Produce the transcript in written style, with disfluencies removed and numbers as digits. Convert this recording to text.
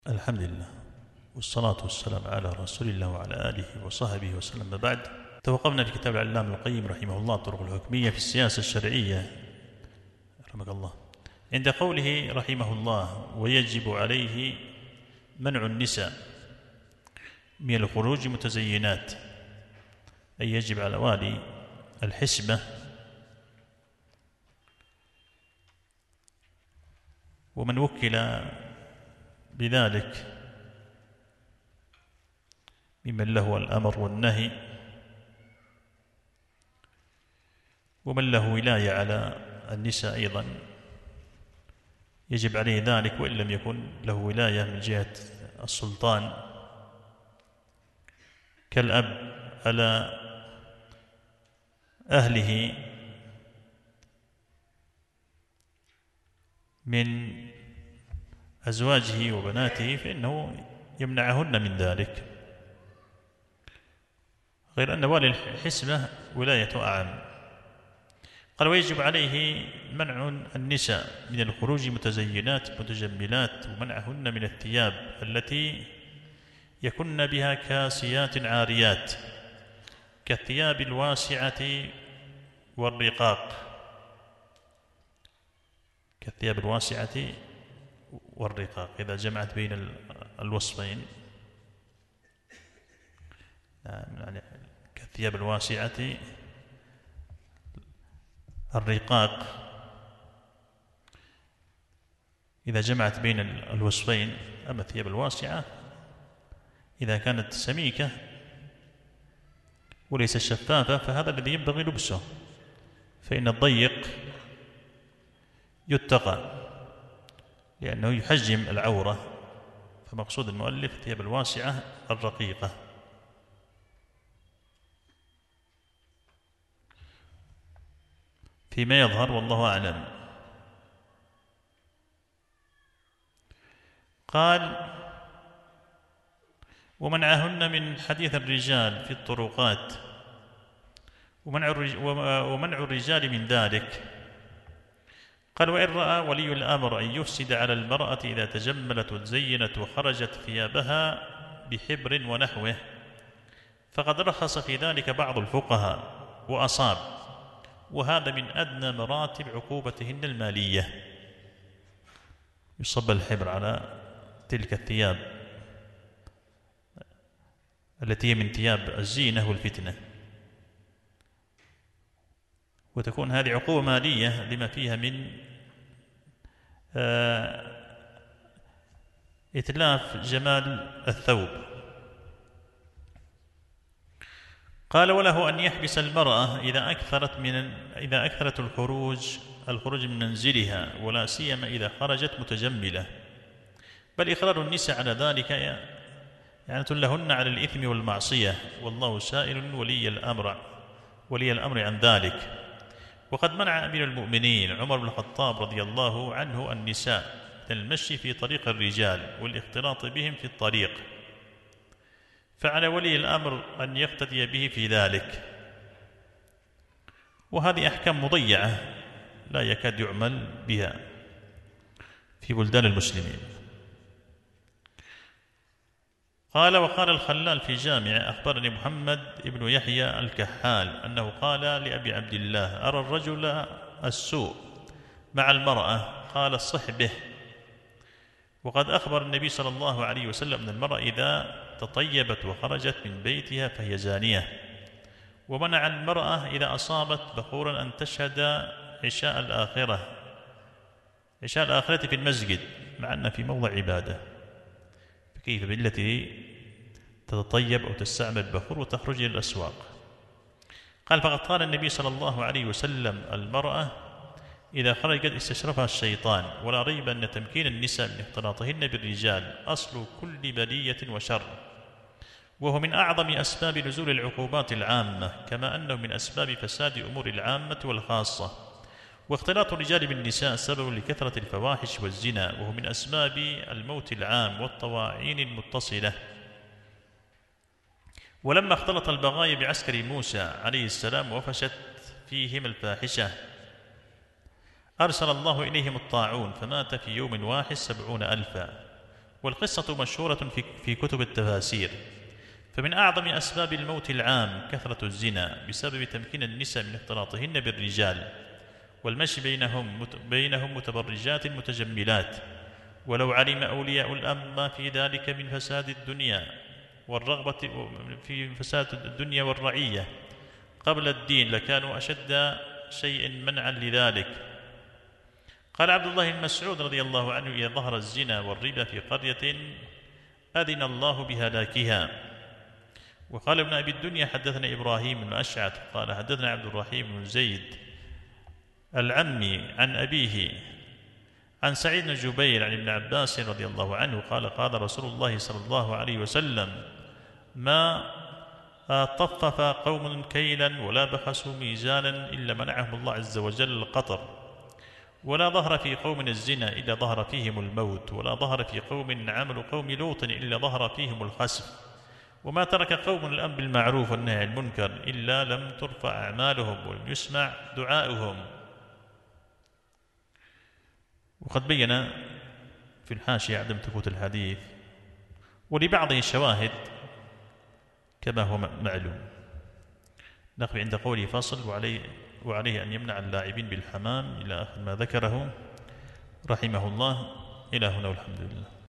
الحمد لله والصلاة والسلام على رسول الله وعلى آله وصحبه وسلم. بعد، توقفنا في كتاب العلامة ابن القيم رحمه الله الطرق الحكمية في السياسة الشرعية رحمك الله، عند قوله رحمه الله: ويجب عليه منع النساء من الخروج متزينات، أي يجب على والي الحسبة ومن وكل بذلك ممن له الأمر والنهي ومن له ولاية على النساء أيضا يجب عليه ذلك، وإن لم يكن له ولاية من جهة السلطان كالأب على أهله من أزواجه وبناته، فإنه يمنعهن من ذلك، غير أن والي الحسبة ولاية أعم. قال: ويجب عليه منع النساء من الخروج متزينات متجملات، ومنعهن من الثياب التي يكن بها كاسيات عاريات، كالثياب الواسعة والرقاق، كالثياب الواسعة والرقاق إذا جمعت بين الوصفين، يعني كالثياب الواسعة الرقاق إذا جمعت بين الوصفين. أما الثياب الواسعة إذا كانت سميكة وليس شفافة فهذا الذي ينبغي لبسه، فإن الضيق يتقى لأنه يحجم العورة، فمقصود المؤلف الثياب الواسعة الرقيقة. فيما يظهر والله أعلم. قال: ومنعهن من حديث الرجال في الطرقات، ومنع الرجال من ذلك. قال: وإن رأى ولي الأمر أن يفسد على المرأة إذا تجملت وتزينت وخرجت ثيابها بحبر ونحوه، فقد رخص في ذلك بعض الفقهاء وأصاب، وهذا من أدنى مراتب عقوبتهن المالية. يصب الحبر على تلك الثياب التي هي من ثياب الزينة والفتنة، وتكون هذه عقوبة مالية لما فيها من إتلاف جمال الثوب. قال: وله أن يحبس المرأة إذا أكثرت الخروج من منزلها، ولا سيما إذا خرجت متجملة، بل إقرار النساء على ذلك يعني لهن على الإثم والمعصية، والله سائل ولي الأمر عن ذلك. وقد منع أمير المؤمنين عمر بن الخطاب رضي الله عنه النساء من المشي في طريق الرجال والاختلاط بهم في الطريق، فعلى ولي الأمر أن يقتدي به في ذلك. وهذه أحكام مضيعة لا يكاد يعمل بها في بلدان المسلمين. قال: وقال الخلال في جامع: أخبرني محمد بن يحيى الكحال أنه قال لأبي عبد الله: أرى الرجل السوء مع المرأة. قال: الصح به. وقد أخبر النبي صلى الله عليه وسلم أن المرأة إذا تطيبت وخرجت من بيتها فهي زانية، ومنع المرأة إذا أصابت بخورا أن تشهد عشاء الآخرة في المسجد، مع أن في موضع عبادة، فكيف بالتي تتطيب أو تستعمل بخور وتخرج إلى الأسواق. قال: فقد قال النبي صلى الله عليه وسلم: المرأة إذا خرجت استشرفها الشيطان، ولا ريب أن تمكين النساء من اختلاطهن بالرجال أصل كل بلية وشر، وهو من أعظم أسباب نزول العقوبات العامة، كما أنه من أسباب فساد أمور العامة والخاصة. واختلاط الرجال بالنساء سبب لكثرة الفواحش والزنا، وهو من أسباب الموت العام والطواعين المتصلة. ولما اختلط البغايا بعسكر موسى عليه السلام وفشت فيهم الفاحشة، أرسل الله إليهم الطاعون، فمات في يوم واحد 70,000، والقصة مشهورة في كتب التفاسير. فمن أعظم أسباب الموت العام كثرة الزنا بسبب تمكين النساء من اختلاطهن بالرجال والمشي بينهم متبرجات متجملات. ولو علم أولياء الأمر ما في ذلك من فساد الدنيا والرغبة في فساد الدنيا والرعية قبل الدين لكانوا أشد شيء منعا لذلك. قال عبد الله بن مسعود رضي الله عنه: إذا ظهر الزنا والربا في قرية أذن الله بهلاكها. وقال ابن أبي الدنيا: حدثنا إبراهيم بن أشعث قال حدثنا عبد الرحيم بن زيد العمي عن أبيه عن سعيد بن جبير عن ابن عباس رضي الله عنه قال: قال رسول الله صلى الله عليه وسلم: ما طفف قوم كيلا ولا بخسوا ميزانا إلا منعهم الله عز وجل القطر، ولا ظهر في قوم الزنا إلا ظهر فيهم الموت، ولا ظهر في قوم عمل قوم لوط إلا ظهر فيهم الخسف، وما ترك قوم الأمر بالمعروف والنهي عن المنكر إلا لم ترفع أعمالهم ولم يسمع دعاؤهم. وقد بين في الحاشية عدم ثبوت الحديث ولبعضه شواهد كما هو معلوم. نقف عند قوله فصل: وعليه أن يمنع اللاعبين بالحمام إلى آخر ما ذكره رحمه الله. إلى هنا والحمد لله.